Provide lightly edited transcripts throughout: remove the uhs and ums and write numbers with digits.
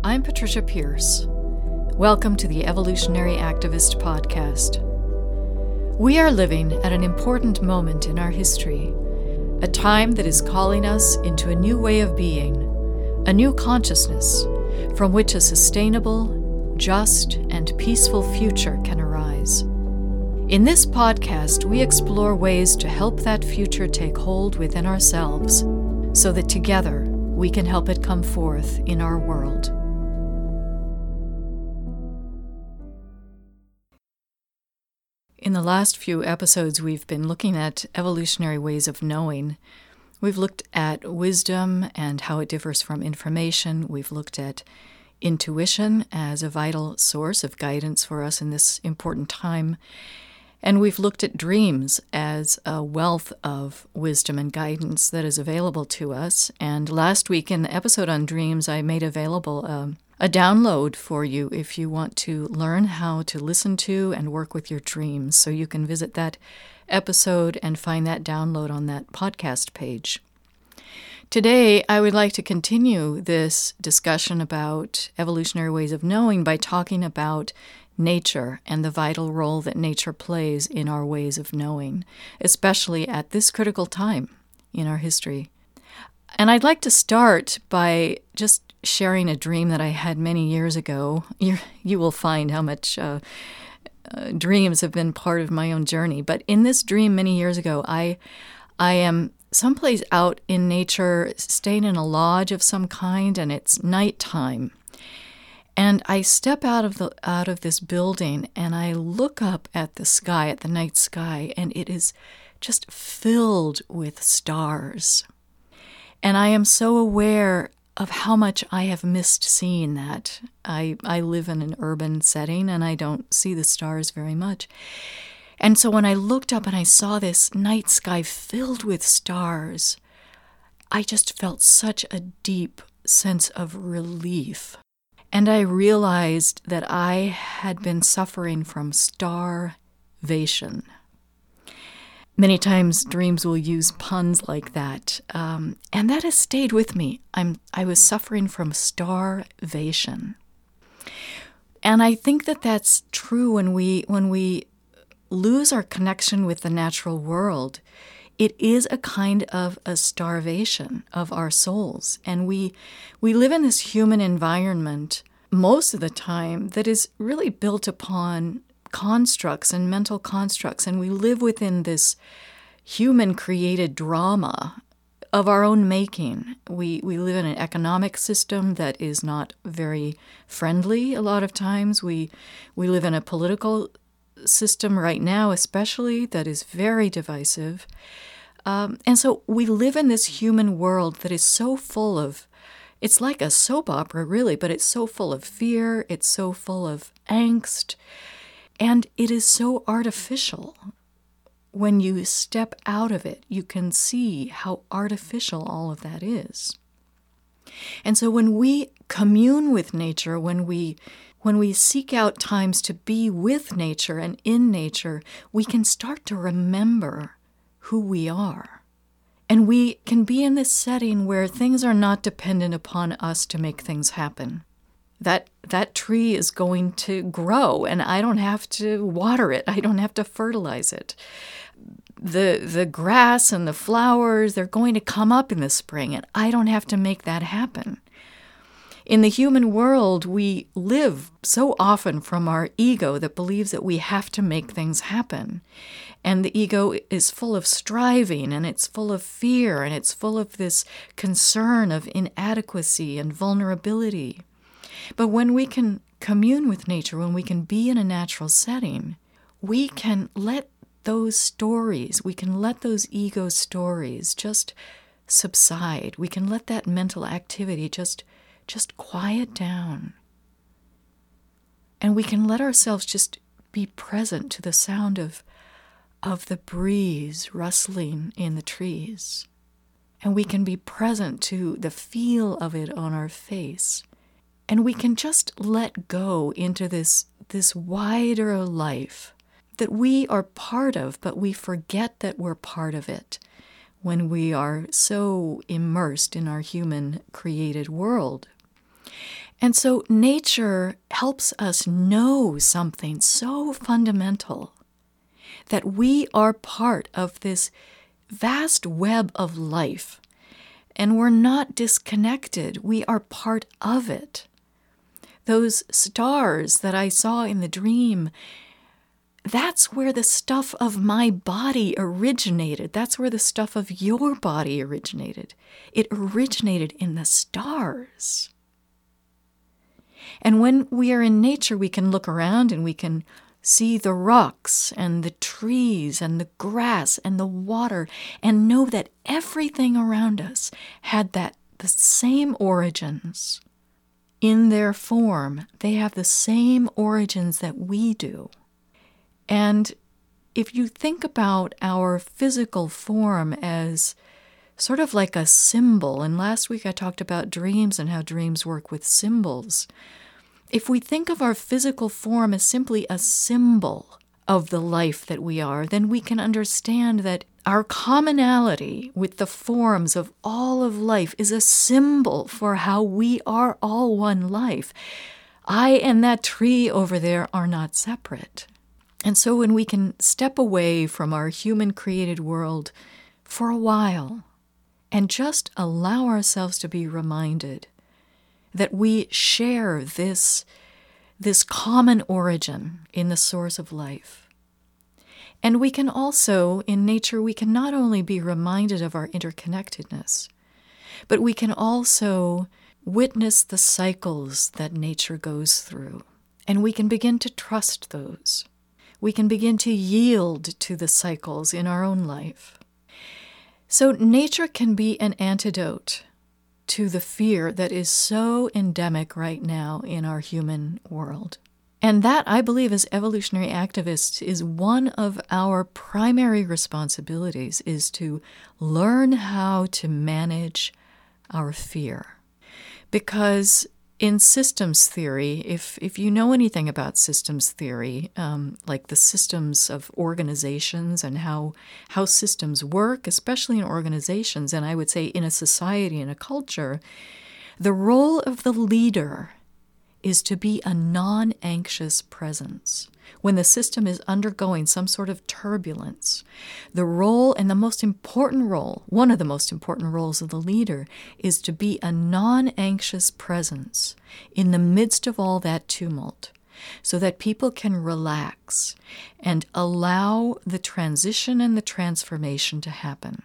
I'm Patricia Pierce. Welcome to the Evolutionary Activist Podcast. We are living at an important moment in our history, a time that is calling us into a new way of being, a new consciousness from which a sustainable, just, and peaceful future can arise. In this podcast, we explore ways to help that future take hold within ourselves so that together we can help it come forth in our world. In the last few episodes, we've been looking at evolutionary ways of knowing. We've looked at wisdom and how it differs from information. We've looked at intuition as a vital source of guidance for us in this important time. And we've looked at dreams as a wealth of wisdom and guidance that is available to us. And last week in the episode on dreams, I made available a download for you if you want to learn how to listen to and work with your dreams. So you can visit that episode and find that download on that podcast page. Today, I would like to continue this discussion about evolutionary ways of knowing by talking about nature and the vital role that nature plays in our ways of knowing, especially at this critical time in our history. And I'd like to start by just sharing a dream that I had many years ago. You will find how much dreams have been part of my own journey. But in this dream many years ago, I am someplace out in nature, staying in a lodge of some kind, and it's nighttime. And I step out of this building, and I look up at the sky, at the night sky, and it is just filled with stars. And I am so aware of how much I have missed seeing that. I live in an urban setting, and I don't see the stars very much. And so when I looked up and I saw this night sky filled with stars, I just felt such a deep sense of relief. And I realized that I had been suffering from starvation. Many times dreams will use puns like that, and that has stayed with me. I was suffering from starvation. And I think that that's true when we lose our connection with the natural world. It is a kind of a starvation of our souls. And we live in this human environment most of the time that is really built upon constructs and mental constructs. And we live within this human-created drama of our own making. We live in an economic system that is not very friendly a lot of times. We live in a political system right now, especially, that is very divisive. And so we live in this human world that is so full of, it's like a soap opera, really, but it's so full of fear, it's so full of angst, and it is so artificial. When you step out of it, you can see how artificial all of that is. And so when we commune with nature, when we seek out times to be with nature and in nature, we can start to remember who we are. And we can be in this setting where things are not dependent upon us to make things happen. That tree is going to grow, and I don't have to water it. I don't have to fertilize it. The grass and the flowers, they're going to come up in the spring, and I don't have to make that happen. In the human world, we live so often from our ego that believes that we have to make things happen. And the ego is full of striving, and it's full of fear, and it's full of this concern of inadequacy and vulnerability. But when we can commune with nature, when we can be in a natural setting, we can let those stories, we can let those ego stories just subside. We can let that mental activity just quiet down. And we can let ourselves just be present to the sound of the breeze rustling in the trees. And we can be present to the feel of it on our face. And we can just let go into this wider life that we are part of, but we forget that we're part of it when we are so immersed in our human created world. And so nature helps us know something so fundamental, that we are part of this vast web of life, and we're not disconnected. We are part of it. Those stars that I saw in the dream, that's where the stuff of my body originated. That's where the stuff of your body originated. It originated in the stars. And when we are in nature, we can look around and we can see the rocks and the trees and the grass and the water and know that everything around us had the same origins. In their form, they have the same origins that we do. And if you think about our physical form as sort of like a symbol, and last week I talked about dreams and how dreams work with symbols. If we think of our physical form as simply a symbol of the life that we are, then we can understand that our commonality with the forms of all of life is a symbol for how we are all one life. I and that tree over there are not separate. And so when we can step away from our human-created world for a while and just allow ourselves to be reminded that we share this common origin in the source of life. And we can also, in nature, we can not only be reminded of our interconnectedness, but we can also witness the cycles that nature goes through. And we can begin to trust those. We can begin to yield to the cycles in our own life. So nature can be an antidote to the fear that is so endemic right now in our human world. And that, I believe, as evolutionary activists, is one of our primary responsibilities, is to learn how to manage our fear. Because in systems theory, if you know anything about systems theory, like the systems of organizations and how systems work, especially in organizations, and I would say in a society and a culture, the role of the leader is to be a non-anxious presence. When the system is undergoing some sort of turbulence, the role, and the most important role, one of the most important roles of the leader, is to be a non-anxious presence in the midst of all that tumult, so that people can relax and allow the transition and the transformation to happen.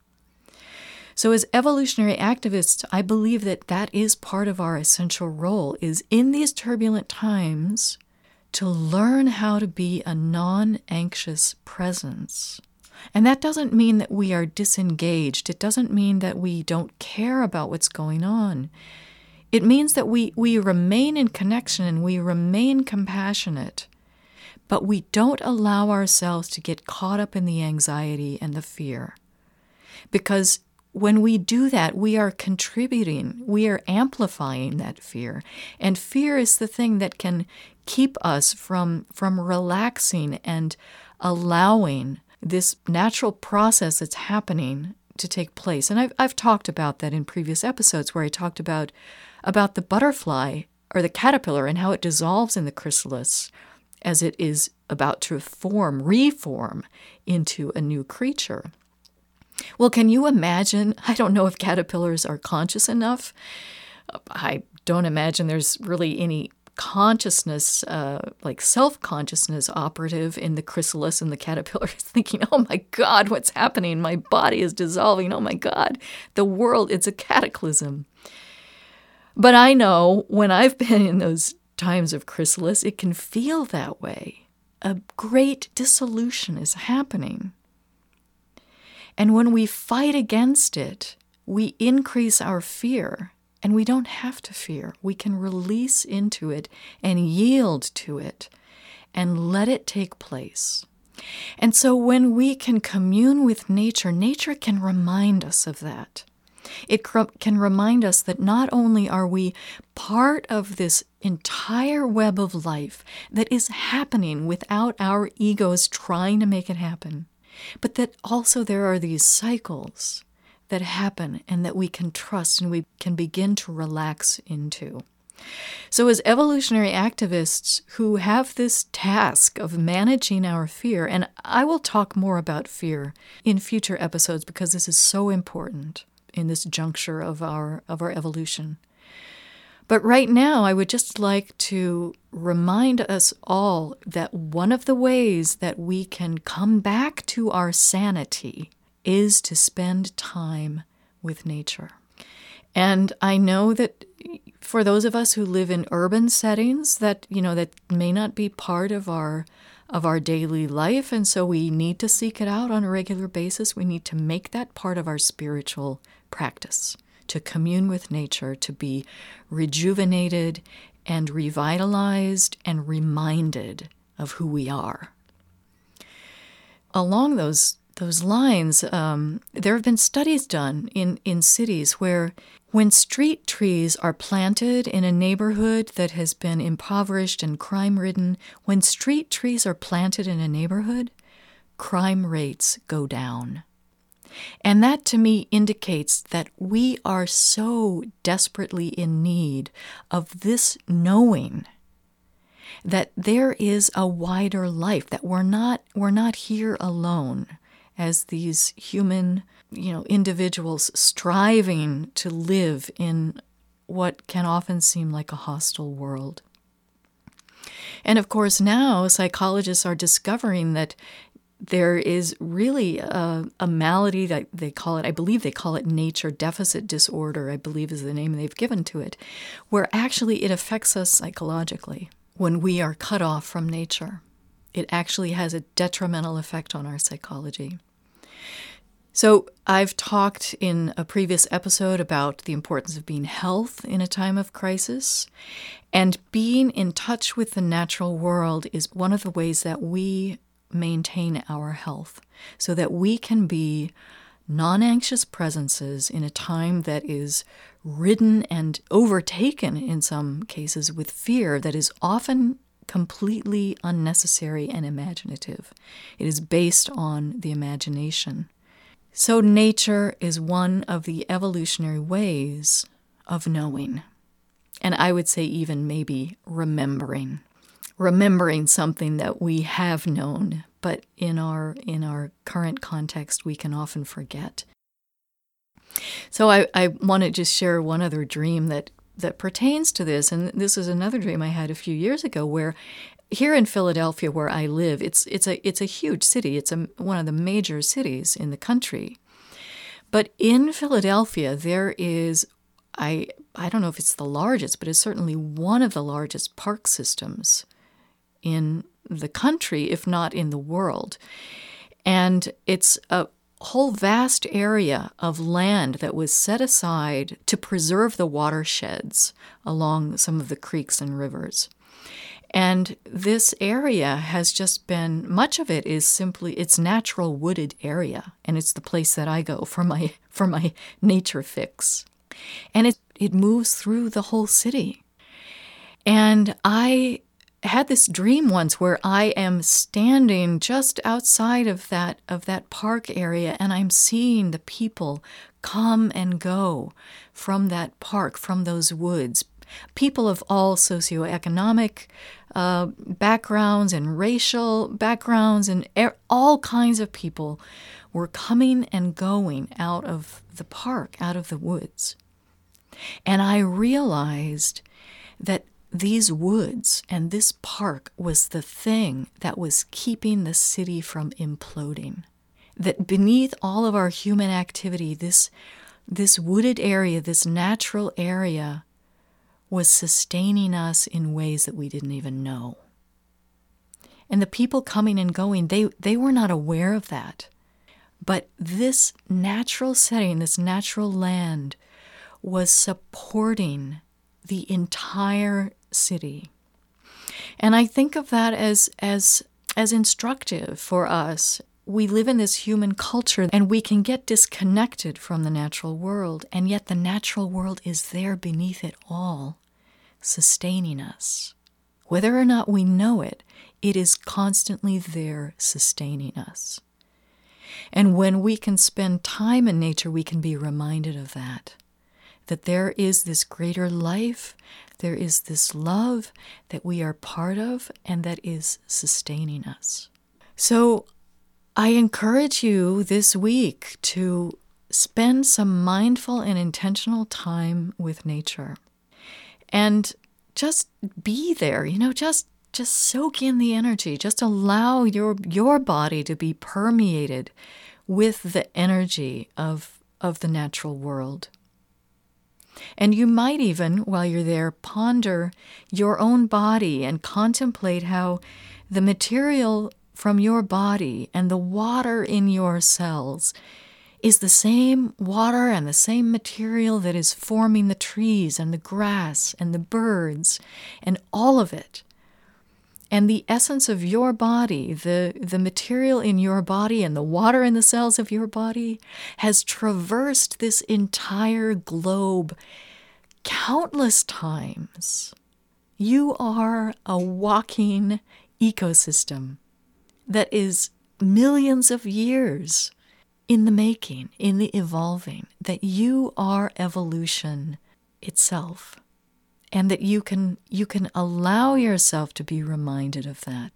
So as evolutionary activists, I believe that that is part of our essential role, is in these turbulent times to learn how to be a non-anxious presence. And that doesn't mean that we are disengaged. It doesn't mean that we don't care about what's going on. It means that we remain in connection and we remain compassionate, but we don't allow ourselves to get caught up in the anxiety and the fear. Because when we do that, we are contributing, we are amplifying that fear. And fear is the thing that can keep us from relaxing and allowing this natural process that's happening to take place. And I've talked about that in previous episodes where I talked about the butterfly or the caterpillar and how it dissolves in the chrysalis as it is about to reform into a new creature. Well, can you imagine? I don't know if caterpillars are conscious enough. I don't imagine there's really any consciousness, like self-consciousness operative in the chrysalis, and the caterpillar is thinking, oh my God, what's happening? My body is dissolving. Oh my God, the world, it's a cataclysm. But I know when I've been in those times of chrysalis, it can feel that way. A great dissolution is happening. And when we fight against it, we increase our fear, and we don't have to fear. We can release into it and yield to it and let it take place. And so when we can commune with nature, nature can remind us of that. It can remind us that not only are we part of this entire web of life that is happening without our egos trying to make it happen, but that also there are these cycles that happen and that we can trust and we can begin to relax into. So as evolutionary activists who have this task of managing our fear, and I will talk more about fear in future episodes because this is so important in this juncture of our evolution. But right now, I would just like to remind us all that one of the ways that we can come back to our sanity is to spend time with nature. And I know that for those of us who live in urban settings, that may not be part of our daily life, and so we need to seek it out on a regular basis. We need to make that part of our spiritual practice, to commune with nature, to be rejuvenated and revitalized and reminded of who we are. Along those lines, there have been studies done in cities where when street trees are planted in a neighborhood that has been impoverished and crime-ridden, when street trees are planted in a neighborhood, crime rates go down. And that to me indicates that we are so desperately in need of this knowing that there is a wider life, that we're not here alone as these human, individuals striving to live in what can often seem like a hostile world. And of course now psychologists are discovering that there is really a malady that they call it, I believe they call it nature deficit disorder, I believe is the name they've given to it, where actually it affects us psychologically when we are cut off from nature. It actually has a detrimental effect on our psychology. So I've talked in a previous episode about the importance of being health in a time of crisis, and being in touch with the natural world is one of the ways that we maintain our health, so that we can be non-anxious presences in a time that is ridden and overtaken in some cases with fear that is often completely unnecessary and imaginative. It is based on the imagination. So nature is one of the evolutionary ways of knowing. And I would say even maybe remembering something that we have known, but in our current context, we can often forget. So I want to just share one other dream that pertains to this, and this is another dream I had a few years ago where here in Philadelphia, where I live, it's a huge city. It's one of the major cities in the country. But in Philadelphia, there is, I don't know if it's the largest, but it's certainly one of the largest park systems in the country, if not in the world. And it's a whole vast area of land that was set aside to preserve the watersheds along some of the creeks and rivers. And this area has just been, much of it is simply, it's natural wooded area, and it's the place that I go for my nature fix. And it moves through the whole city. And I had this dream once where I am standing just outside of that park area, and I'm seeing the people come and go from that park, from those woods. People of all socioeconomic backgrounds and racial backgrounds, and all kinds of people were coming and going out of the park, out of the woods. And I realized that these woods and this park was the thing that was keeping the city from imploding. That beneath all of our human activity, this wooded area, this natural area, was sustaining us in ways that we didn't even know. And the people coming and going, they were not aware of that. But this natural setting, this natural land, was supporting the entire city. And I think of that as instructive for us. We live in this human culture, and we can get disconnected from the natural world, and yet the natural world is there beneath it all, sustaining us. Whether or not we know it, it is constantly there sustaining us. And when we can spend time in nature, we can be reminded of that there is this greater life There is this love that we are part of and that is sustaining us. So I encourage you this week to spend some mindful and intentional time with nature. And just be there, just soak in the energy. Just allow your body to be permeated with the energy of the natural world. And you might even, while you're there, ponder your own body and contemplate how the material from your body and the water in your cells is the same water and the same material that is forming the trees and the grass and the birds and all of it. And the essence of your body, the material in your body and the water in the cells of your body has traversed this entire globe countless times. You are a walking ecosystem that is millions of years in the making, in the evolving, that you are evolution itself, and that you can allow yourself to be reminded of that,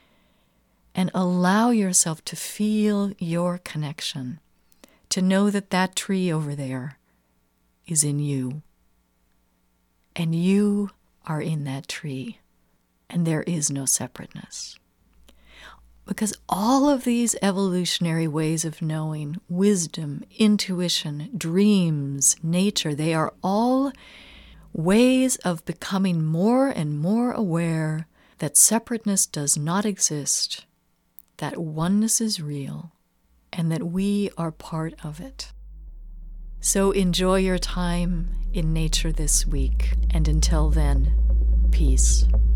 and allow yourself to feel your connection, to know that that tree over there is in you, and you are in that tree, and there is no separateness. Because all of these evolutionary ways of knowing, wisdom, intuition, dreams, nature, they are all ways of becoming more and more aware that separateness does not exist, that oneness is real, and that we are part of it. So enjoy your time in nature this week, and until then, peace.